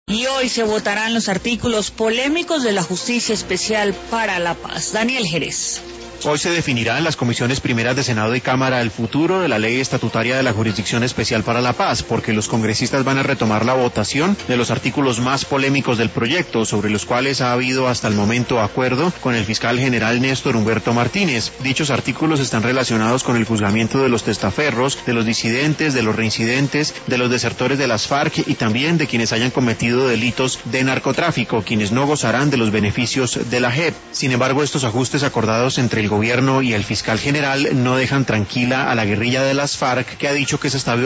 Y hoy se votarán los artículos polémicos de la Justicia Especial para la Paz. Daniel Jerez. Hoy se definirá en las comisiones primeras de Senado y Cámara el futuro de la ley estatutaria de la Jurisdicción Especial para la Paz, porque los congresistas van a retomar la votación de los artículos más polémicos del proyecto, sobre los cuales ha habido hasta el momento acuerdo con el fiscal general Néstor Humberto Martínez. Dichos artículos están relacionados con el juzgamiento de los testaferros, de los disidentes, de los reincidentes, de los desertores de las FARC y también de quienes hayan cometido delitos de narcotráfico, quienes no gozarán de los beneficios de la JEP. Sin embargo, estos ajustes acordados entre el gobierno y el fiscal general no dejan tranquila a la guerrilla de las FARC, que ha dicho que se está